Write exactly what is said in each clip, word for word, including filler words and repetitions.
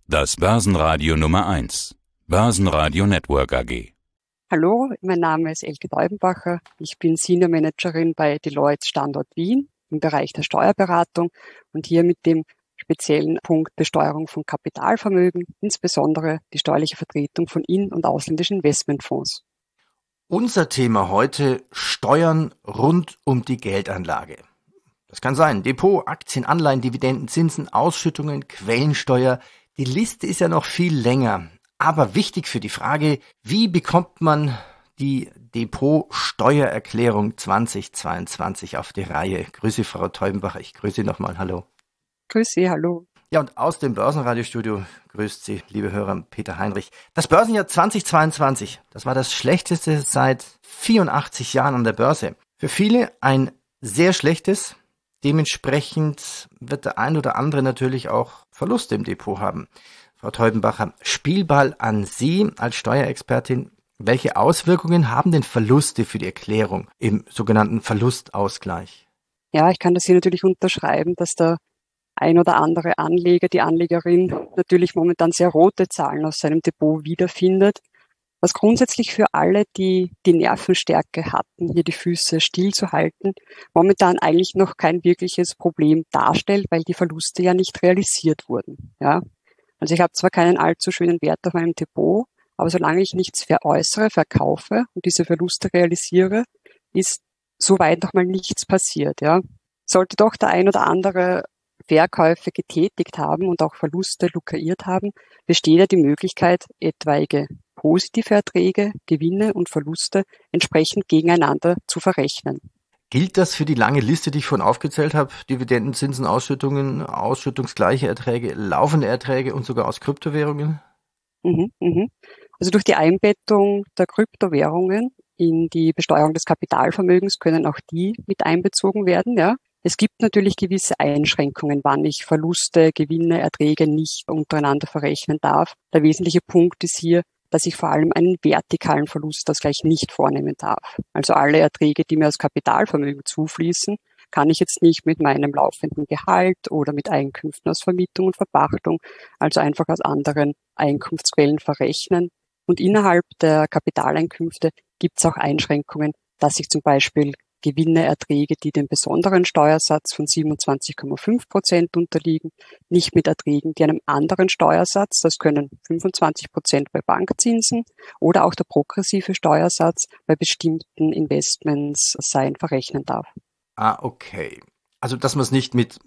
Das Börsenradio Nummer eins. Börsenradio Network A G. Hallo, mein Name ist Elke Deubenbacher. Ich bin Senior Managerin bei Deloitte Standort Wien im Bereich der Steuerberatung und hier mit dem speziellen Punkt Besteuerung von Kapitalvermögen, insbesondere die steuerliche Vertretung von in- und ausländischen Investmentfonds. Unser Thema heute: Steuern rund um die Geldanlage. Das kann sein Depot, Aktien, Anleihen, Dividenden, Zinsen, Ausschüttungen, Quellensteuer. Die Liste ist ja noch viel länger. Aber wichtig für die Frage: Wie bekommt man die Depot-Steuererklärung zweitausendzweiundzwanzig auf die Reihe? Grüße, Frau Teubenbacher. Ich grüße Sie nochmal. Hallo. Grüß Sie, hallo. Ja, und aus dem Börsenradiostudio grüßt Sie, liebe Hörer, Peter Heinrich. Das Börsenjahr zweitausendzweiundzwanzig, das war das schlechteste seit vierundachtzig Jahren an der Börse. Für viele ein sehr schlechtes. Dementsprechend wird der ein oder andere natürlich auch Verluste im Depot haben. Frau Teubenbacher, Spielball an Sie als Steuerexpertin. Welche Auswirkungen haben denn Verluste für die Erklärung im sogenannten Verlustausgleich? Ja, ich kann das hier natürlich unterschreiben, dass der ein oder andere Anleger, die Anlegerin natürlich momentan sehr rote Zahlen aus seinem Depot wiederfindet, was grundsätzlich für alle, die die Nervenstärke hatten, hier die Füße stillzuhalten, momentan eigentlich noch kein wirkliches Problem darstellt, weil die Verluste ja nicht realisiert wurden. Ja, also ich habe zwar keinen allzu schönen Wert auf meinem Depot, aber solange ich nichts veräußere, verkaufe und diese Verluste realisiere, ist soweit noch mal nichts passiert. Ja, sollte doch der ein oder andere Verkäufe getätigt haben und auch Verluste lukriert haben, besteht ja die Möglichkeit, etwaige positive Erträge, Gewinne und Verluste entsprechend gegeneinander zu verrechnen. Gilt das für die lange Liste, die ich vorhin aufgezählt habe? Dividenden, Zinsen, Ausschüttungen, ausschüttungsgleiche Erträge, laufende Erträge und sogar aus Kryptowährungen? Mhm, mhm. Also durch die Einbettung der Kryptowährungen in die Besteuerung des Kapitalvermögens können auch die mit einbezogen werden, ja. Es gibt natürlich gewisse Einschränkungen, wann ich Verluste, Gewinne, Erträge nicht untereinander verrechnen darf. Der wesentliche Punkt ist hier, dass ich vor allem einen vertikalen Verlustausgleich nicht vornehmen darf. Also alle Erträge, die mir aus Kapitalvermögen zufließen, kann ich jetzt nicht mit meinem laufenden Gehalt oder mit Einkünften aus Vermietung und Verpachtung, also einfach aus anderen Einkunftsquellen verrechnen. Und innerhalb der Kapitaleinkünfte gibt es auch Einschränkungen, dass ich zum Beispiel Gewinne, Erträge, die dem besonderen Steuersatz von siebenundzwanzig Komma fünf Prozent unterliegen, nicht mit Erträgen, die einem anderen Steuersatz, das können fünfundzwanzig Prozent bei Bankzinsen oder auch der progressive Steuersatz bei bestimmten Investments sein, verrechnen darf. Ah, okay. Also, dass man es nicht mit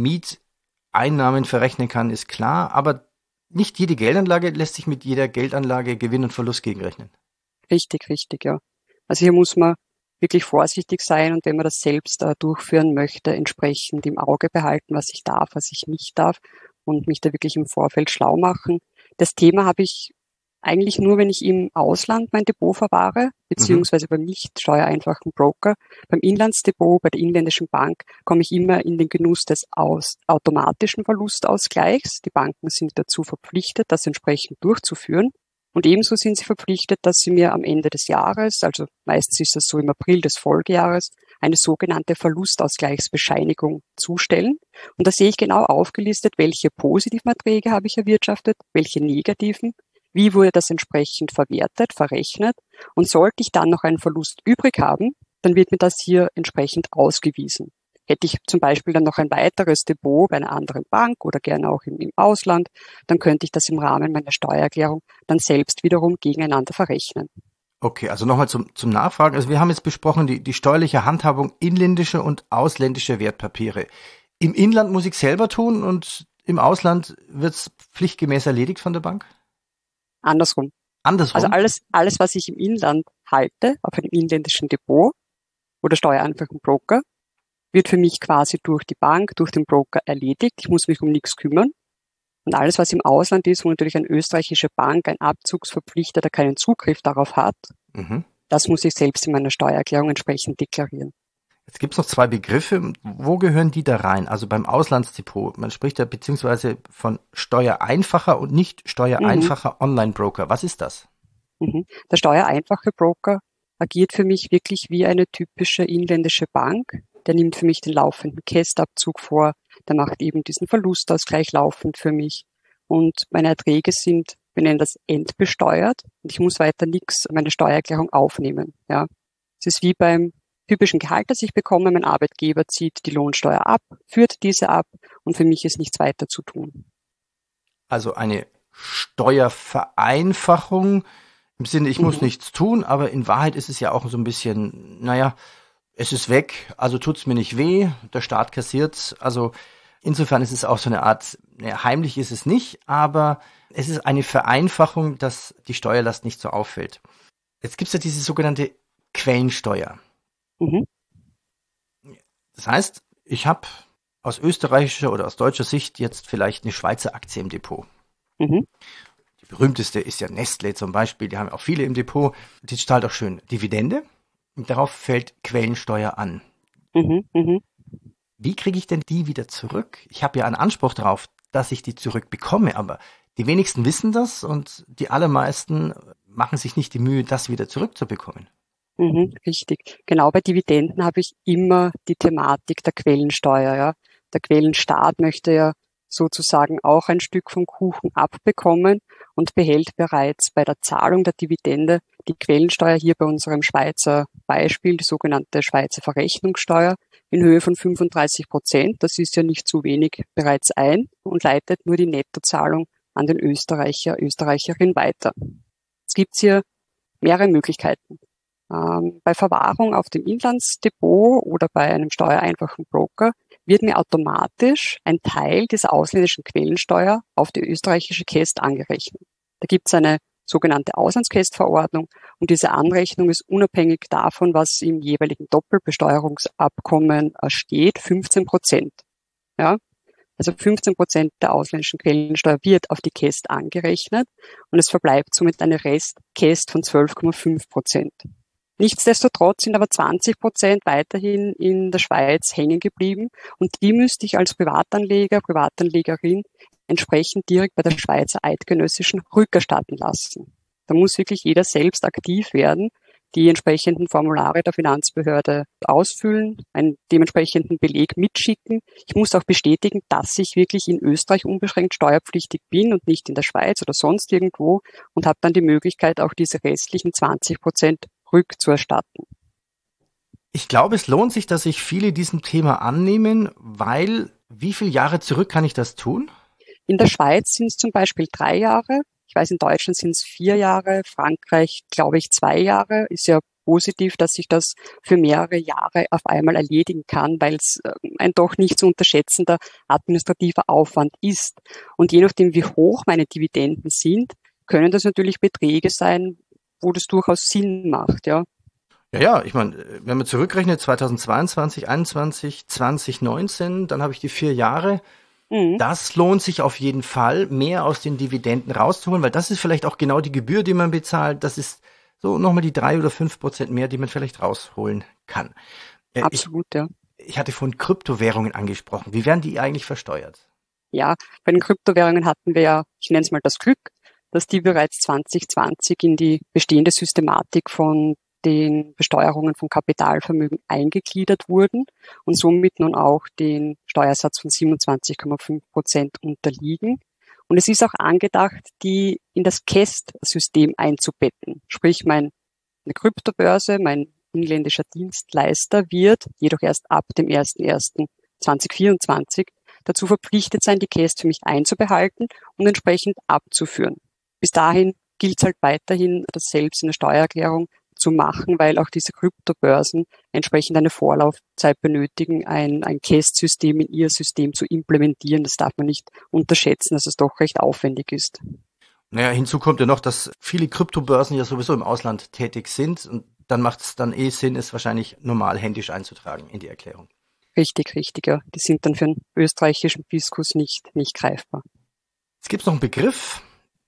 Mieteinnahmen verrechnen kann, ist klar, aber nicht jede Geldanlage lässt sich mit jeder Geldanlage Gewinn und Verlust gegenrechnen. Richtig, richtig, ja. Also hier muss man wirklich vorsichtig sein und wenn man das selbst äh, durchführen möchte, entsprechend im Auge behalten, was ich darf, was ich nicht darf und mich da wirklich im Vorfeld schlau machen. Das Thema habe ich eigentlich nur, wenn ich im Ausland mein Depot verwahre, beziehungsweise mhm. beim nicht steuereinfachen Broker. Beim Inlandsdepot, bei der inländischen Bank, komme ich immer in den Genuss des aus, automatischen Verlustausgleichs. Die Banken sind dazu verpflichtet, das entsprechend durchzuführen. Und ebenso sind sie verpflichtet, dass sie mir am Ende des Jahres, also meistens ist das so im April des Folgejahres, eine sogenannte Verlustausgleichsbescheinigung zustellen. Und da sehe ich genau aufgelistet, welche positiven Erträge habe ich erwirtschaftet, welche negativen, wie wurde das entsprechend verwertet, verrechnet. Und sollte ich dann noch einen Verlust übrig haben, dann wird mir das hier entsprechend ausgewiesen. Hätte ich zum Beispiel dann noch ein weiteres Depot bei einer anderen Bank oder gerne auch im, im Ausland, dann könnte ich das im Rahmen meiner Steuererklärung dann selbst wiederum gegeneinander verrechnen. Okay, also nochmal zum, zum Nachfragen. Also wir haben jetzt besprochen die, die steuerliche Handhabung inländischer und ausländischer Wertpapiere. Im Inland muss ich selber tun und im Ausland wird es pflichtgemäß erledigt von der Bank? Andersrum. Andersrum? Also alles, alles, was ich im Inland halte, auf einem inländischen Depot oder steuereinfachen Broker, wird für mich quasi durch die Bank, durch den Broker erledigt. Ich muss mich um nichts kümmern. Und alles, was im Ausland ist, wo natürlich eine österreichische Bank, ein Abzugsverpflichteter keinen Zugriff darauf hat, mhm. das muss ich selbst in meiner Steuererklärung entsprechend deklarieren. Jetzt gibt es noch zwei Begriffe. Wo gehören die da rein? Also beim Auslandsdepot. Man spricht ja beziehungsweise von steuereinfacher und nicht steuereinfacher mhm. Online-Broker. Was ist das? Mhm. Der steuereinfache Broker agiert für mich wirklich wie eine typische inländische Bank. Der nimmt für mich den laufenden Kästabzug vor, der macht eben diesen Verlustausgleich laufend für mich und meine Erträge sind, wir nennen das entbesteuert und ich muss weiter nichts, meine Steuererklärung aufnehmen. Ja, es ist wie beim typischen Gehalt, das ich bekomme. Mein Arbeitgeber zieht die Lohnsteuer ab, führt diese ab und für mich ist nichts weiter zu tun. Also eine Steuervereinfachung im Sinne, ich muss mhm. nichts tun, aber in Wahrheit ist es ja auch so ein bisschen, naja, es ist weg, also tut's mir nicht weh, der Staat kassiert's. Also insofern ist es auch so eine Art, naja, heimlich ist es nicht, aber es ist eine Vereinfachung, dass die Steuerlast nicht so auffällt. Jetzt gibt's ja diese sogenannte Quellensteuer. Mhm. Das heißt, ich habe aus österreichischer oder aus deutscher Sicht jetzt vielleicht eine Schweizer Aktie im Depot. Mhm. Die berühmteste ist ja Nestlé zum Beispiel, die haben auch viele im Depot. Die zahlt auch schön Dividende und darauf fällt Quellensteuer an. Mhm. Mhm. Wie kriege ich denn die wieder zurück? Ich habe ja einen Anspruch darauf, dass ich die zurückbekomme, aber die wenigsten wissen das und die allermeisten machen sich nicht die Mühe, das wieder zurückzubekommen. Mhm, richtig. Genau, bei Dividenden habe ich immer die Thematik der Quellensteuer. Ja. Der Quellenstaat möchte ja sozusagen auch ein Stück vom Kuchen abbekommen und behält bereits bei der Zahlung der Dividende die Quellensteuer, hier bei unserem Schweizer Beispiel, die sogenannte Schweizer Verrechnungssteuer, in Höhe von fünfunddreißig Prozent. Das ist ja nicht zu wenig, bereits ein und leitet nur die Nettozahlung an den Österreicher, Österreicherin weiter. Es gibt hier mehrere Möglichkeiten. Ähm, bei Verwahrung auf dem Inlandsdepot oder bei einem steuereinfachen Broker wird mir automatisch ein Teil dieser ausländischen Quellensteuer auf die österreichische Käst angerechnet. Da gibt es eine sogenannte Auslandskästverordnung und diese Anrechnung ist unabhängig davon, was im jeweiligen Doppelbesteuerungsabkommen steht, fünfzehn Prozent. Ja? Also fünfzehn Prozent der ausländischen Quellensteuer wird auf die Käst angerechnet und es verbleibt somit eine Restkäst von zwölf Komma fünf Prozent. Nichtsdestotrotz sind aber zwanzig Prozent weiterhin in der Schweiz hängen geblieben und die müsste ich als Privatanleger, Privatanlegerin entsprechend direkt bei der Schweizer Eidgenössischen rückerstatten lassen. Da muss wirklich jeder selbst aktiv werden, die entsprechenden Formulare der Finanzbehörde ausfüllen, einen dementsprechenden Beleg mitschicken. Ich muss auch bestätigen, dass ich wirklich in Österreich unbeschränkt steuerpflichtig bin und nicht in der Schweiz oder sonst irgendwo und habe dann die Möglichkeit, auch diese restlichen zwanzig Prozent rückzuerstatten. Ich glaube, es lohnt sich, dass sich viele diesem Thema annehmen, weil wie viele Jahre zurück kann ich das tun? In der Schweiz sind es zum Beispiel drei Jahre. Ich weiß, in Deutschland sind es vier Jahre. Frankreich, glaube ich, zwei Jahre. Ist ja positiv, dass sich das für mehrere Jahre auf einmal erledigen kann, weil es ein doch nicht zu unterschätzender administrativer Aufwand ist. Und je nachdem, wie hoch meine Dividenden sind, können das natürlich Beträge sein, wo das durchaus Sinn macht, ja. Ja, ja, ich meine, wenn man zurückrechnet, zweitausendzweiundzwanzig, einundzwanzig, zwanzig neunzehn, dann habe ich die vier Jahre. Mhm. Das lohnt sich auf jeden Fall, mehr aus den Dividenden rauszuholen, weil das ist vielleicht auch genau die Gebühr, die man bezahlt. Das ist so nochmal die drei oder fünf Prozent mehr, die man vielleicht rausholen kann. Äh, Absolut, ich, ja. Ich hatte von Kryptowährungen angesprochen. Wie werden die eigentlich versteuert? Ja, bei den Kryptowährungen hatten wir ja, ich nenne es mal das Glück, dass die bereits zwanzig zwanzig in die bestehende Systematik von den Besteuerungen von Kapitalvermögen eingegliedert wurden und somit nun auch den Steuersatz von siebenundzwanzig Komma fünf Prozent unterliegen. Und es ist auch angedacht, die in das Käst-System einzubetten. Sprich, meine Kryptobörse, mein inländischer Dienstleister wird jedoch erst ab dem ersten ersten zweitausendvierundzwanzig dazu verpflichtet sein, die Käst für mich einzubehalten und entsprechend abzuführen. Bis dahin gilt es halt weiterhin, das selbst in der Steuererklärung zu machen, weil auch diese Kryptobörsen entsprechend eine Vorlaufzeit benötigen, ein, ein Käst-System in ihr System zu implementieren. Das darf man nicht unterschätzen, dass es doch recht aufwendig ist. Naja, hinzu kommt ja noch, dass viele Kryptobörsen ja sowieso im Ausland tätig sind und dann macht es dann eh Sinn, es wahrscheinlich normal händisch einzutragen in die Erklärung. Richtig, richtig, ja. Die sind dann für den österreichischen Fiskus nicht, nicht greifbar. Es gibt noch einen Begriff,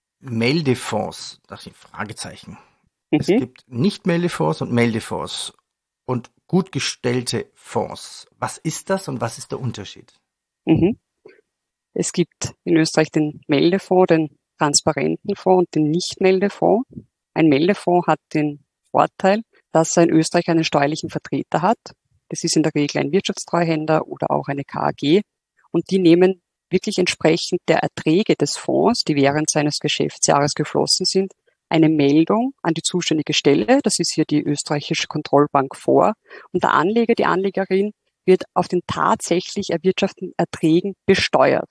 Meldefonds, das sind Fragezeichen. Mhm. Es gibt Nicht-Meldefonds und Meldefonds und gut gestellte Fonds. Was ist das und was ist der Unterschied? Mhm. Es gibt in Österreich den Meldefonds, den transparenten Fonds und den Nicht-Meldefonds. Ein Meldefonds hat den Vorteil, dass er in Österreich einen steuerlichen Vertreter hat. Das ist in der Regel ein Wirtschaftstreuhänder oder auch eine K A G. Und die nehmen wirklich entsprechend der Erträge des Fonds, die während seines Geschäftsjahres geflossen sind, eine Meldung an die zuständige Stelle, das ist hier die österreichische Kontrollbank, vor. Und der Anleger, die Anlegerin wird auf den tatsächlich erwirtschafteten Erträgen besteuert.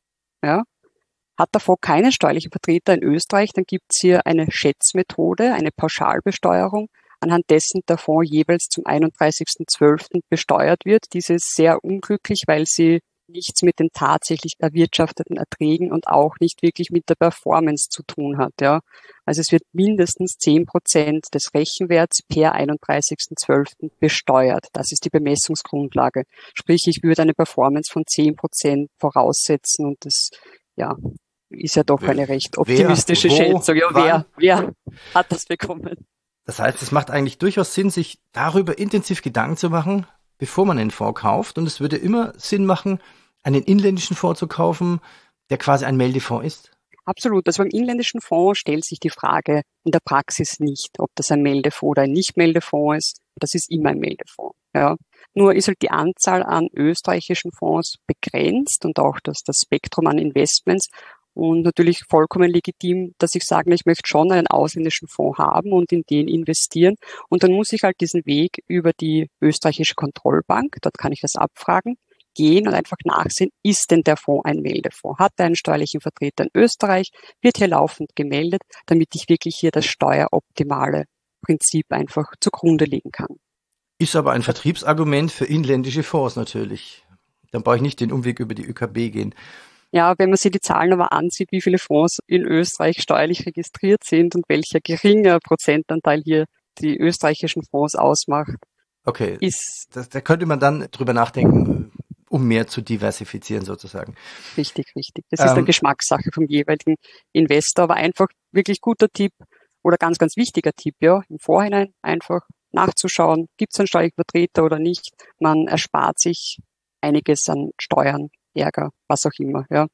Ja. Hat der Fonds keinen steuerlichen Vertreter in Österreich, dann gibt es hier eine Schätzmethode, eine Pauschalbesteuerung, anhand dessen der Fonds jeweils zum einunddreißigsten zwölften besteuert wird. Diese ist sehr unglücklich, weil sie nichts mit den tatsächlich erwirtschafteten Erträgen und auch nicht wirklich mit der Performance zu tun hat. Ja. Also es wird mindestens zehn Prozent des Rechenwerts per einunddreißigsten zwölften besteuert. Das ist die Bemessungsgrundlage. Sprich, ich würde eine Performance von zehn Prozent voraussetzen und das, ja, ist ja doch eine recht optimistische wer, wo, Schätzung. Ja, wer, wer hat das bekommen? Das heißt, es macht eigentlich durchaus Sinn, sich darüber intensiv Gedanken zu machen, bevor man einen Fonds kauft. Und es würde immer Sinn machen, einen inländischen Fonds zu kaufen, der quasi ein Meldefonds ist. Absolut. Also beim inländischen Fonds stellt sich die Frage in der Praxis nicht, ob das ein Meldefonds oder ein Nicht-Meldefonds ist. Das ist immer ein Meldefonds. Ja. Nur ist halt die Anzahl an österreichischen Fonds begrenzt und auch das, das Spektrum an Investments. Und natürlich vollkommen legitim, dass ich sage, ich möchte schon einen ausländischen Fonds haben und in den investieren. Und dann muss ich halt diesen Weg über die österreichische Kontrollbank, dort kann ich das abfragen, gehen und einfach nachsehen, ist denn der Fonds ein Meldefonds? Hat er einen steuerlichen Vertreter in Österreich? Wird hier laufend gemeldet, damit ich wirklich hier das steueroptimale Prinzip einfach zugrunde legen kann. Ist aber ein Vertriebsargument für inländische Fonds natürlich. Dann brauche ich nicht den Umweg über die Ö K B gehen. Ja, wenn man sich die Zahlen aber ansieht, wie viele Fonds in Österreich steuerlich registriert sind und welcher geringer Prozentanteil hier die österreichischen Fonds ausmacht. Okay, ist, das, da könnte man dann drüber nachdenken, um mehr zu diversifizieren sozusagen. Richtig, richtig. Das ist ähm, eine Geschmackssache vom jeweiligen Investor, aber einfach wirklich guter Tipp oder ganz, ganz wichtiger Tipp, ja, im Vorhinein einfach nachzuschauen, gibt es einen steuerlichen Vertreter oder nicht. Man erspart sich einiges an Steuern, Ärger, was auch immer, ja.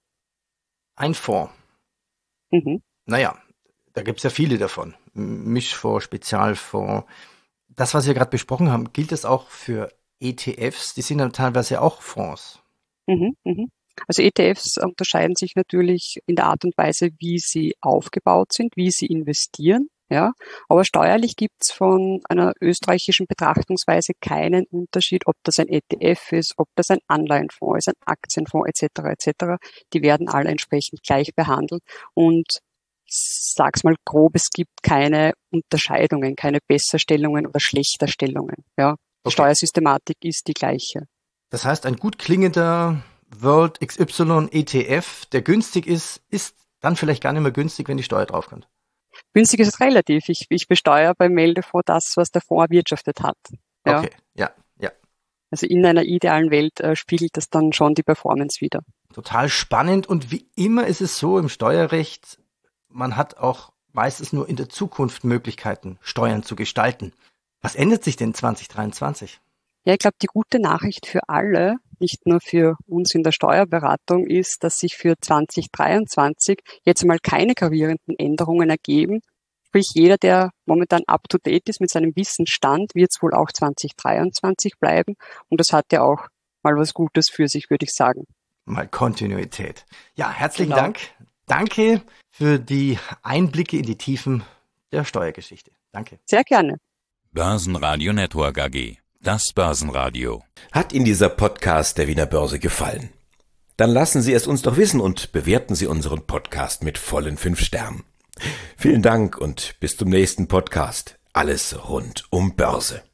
Ein Fonds. Mhm. Naja, da gibt's ja viele davon. Mischfonds, Spezialfonds. Das, was wir gerade besprochen haben, gilt das auch für E T Fs? Die sind dann teilweise auch Fonds. Mhm, mhm. Also E T Fs unterscheiden sich natürlich in der Art und Weise, wie sie aufgebaut sind, wie sie investieren. Ja, aber steuerlich gibt's von einer österreichischen Betrachtungsweise keinen Unterschied, ob das ein E T F ist, ob das ein Anleihenfonds ist, ein Aktienfonds et cetera et cetera. Die werden alle entsprechend gleich behandelt und ich sag's mal grob, es gibt keine Unterscheidungen, keine Besserstellungen oder Schlechterstellungen. Ja, die okay. Steuersystematik ist die gleiche. Das heißt, ein gut klingender World X Y E T F, der günstig ist, ist dann vielleicht gar nicht mehr günstig, wenn die Steuer draufkommt. Günstig ist es relativ. Ich, ich besteuere beim Meldefonds das, was der Fonds erwirtschaftet hat. Ja. Okay, ja, ja. Also in einer idealen Welt äh, spiegelt das dann schon die Performance wider. Total spannend und wie immer ist es so im Steuerrecht, man hat auch meistens nur in der Zukunft Möglichkeiten, Steuern zu gestalten. Was ändert sich denn zwanzig dreiundzwanzig? Ja, ich glaube, die gute Nachricht für alle, nicht nur für uns in der Steuerberatung, ist, dass sich für zwanzig dreiundzwanzig jetzt mal keine gravierenden Änderungen ergeben. Sprich, jeder, der momentan up-to-date ist mit seinem Wissensstand, wird es wohl auch zwanzig dreiundzwanzig bleiben. Und das hat ja auch mal was Gutes für sich, würde ich sagen. Mal Kontinuität. Ja, herzlichen Genau. Dank. Danke für die Einblicke in die Tiefen der Steuergeschichte. Danke. Sehr gerne. Börsenradio Network A G. Das Börsenradio. Hat Ihnen dieser Podcast der Wiener Börse gefallen? Dann lassen Sie es uns doch wissen und bewerten Sie unseren Podcast mit vollen fünf Sternen. Vielen Dank und bis zum nächsten Podcast. Alles rund um Börse.